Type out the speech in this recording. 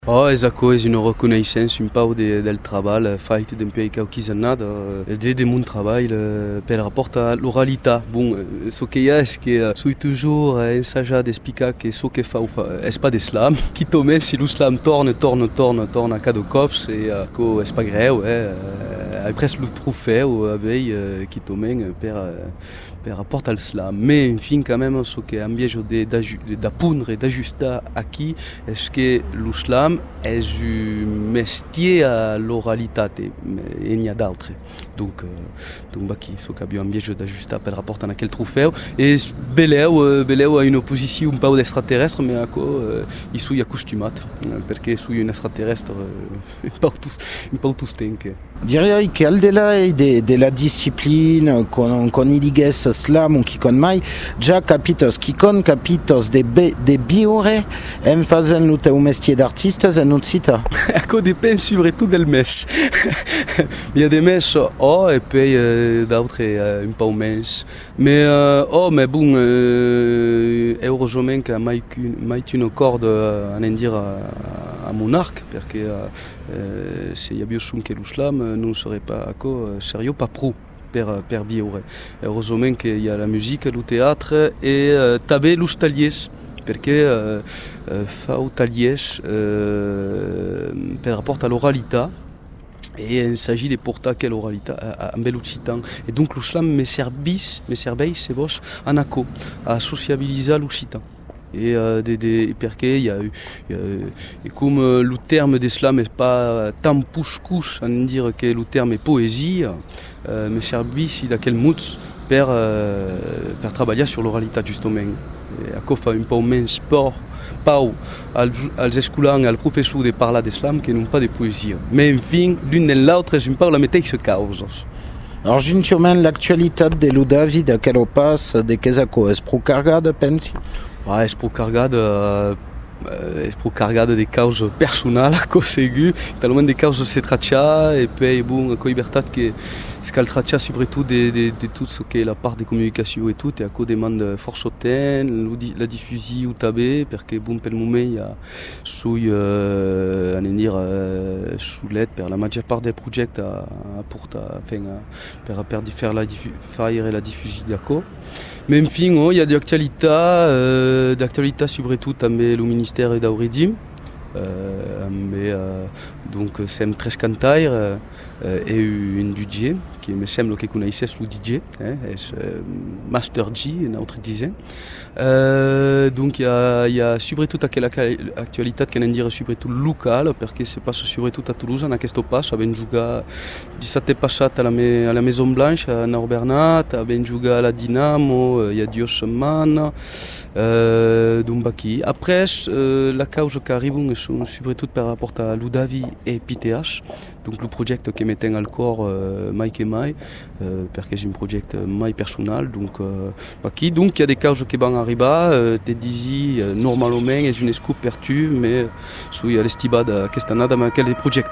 Oh, esako és una reconnaissance un pau del treball fet d'empei qualques années de mon treball per rapport à l'oralitat. Bon, ce qu'il y a és que suis toujours ensajat d'explicar que ce que fa és pas d'islam, qui tombe si l'islam torna a cada cop e que és pas greu, après le trofeu avec qui tombe per rapport à l'islam. Mais enfin quand même ce que ambiejo d'apundre d'ajustar aqui és que l'islam és un métier à l'oralité, et il y a d'autres. Donc aqui, ce que abbiamo ambiejo d'ajustar per rapport a aquel trofeu. E beleu a une posició un pau d'extraterrestre, mais i sui acostumat, perché sui un extraterrestre un pau tustenque. Direi che al di là della disciplina con i digues slam o chi con mai, già capitos de biure en fazen lo teu mestier d'artistes en non cita. Ecco, dipende soprattutto del mes. Il y a des mes, et puis d'autres un peu mens. Mais bon, heureusement que mai une corde en dire à mon arc, perché se hi havia que l'islam non serait pas sérieux, pas pro per biure. Heureusement qu'il y a la musique, le théâtre et també los tallers, perché fa tallers per rapport à l'oralité. Et il s'agit de porter quelle oralité en l'occitan. Et donc l'islam me serveix, c'est vos en acco, à sociabiliser l'occitan. Et perché comme le terme d'islam n'est pas tant push-couche, à dire que le terme est poésie, me serveix d'aquel mots per travailler sur l'oralité justement. Et à quoi fait un peu moins sport pau als escolans al professor de parlar d'islam que non pas de poesia. Mais enfin, l'un de l'altre és un peu la mateixa causa. Alors, juntament l'actualitat de lo David a quello pas de quesaco, és pro cargada, pensi? És pro cargada de causa personal, consegui, talment de causa se traccia, et puis bon, a libertat que se cal traccia surtout de tout ce que est la part de communication et tout, et a co demande força temps, la diffusion també, perquè bon, pel moment hi ha sui, anem dir, solet per la major part des projectes a portar, per faire la diffusion d'acco. Mais enfin, il y a d'actualité surtout també le ministère d'Auridim, donc sem tres cantaires et un DJ qui me semble que connaissez le DJ, és Master G, notre DJ. Donc il y a surtout aquella actualitat que n'en dire surtout local, perché se passa surtout a Toulouse en aquest pas, abbiamo jugat dissabte passat a la Maison Blanche a Nord Bernat, abbiamo jugat a la Dinamo il y a 2 setmanes, donc aquí. Après la causa que arriba sont surtout par rapport à l'Udavi et PTH, donc le projet que metten al cor mai que mai, perché és un projet mai personal, donc aquí donc il y a des causes qui van arribar, te disi normalment és un escup per tu, mais sui a l'estibada aquesta nada amb aquell projecte.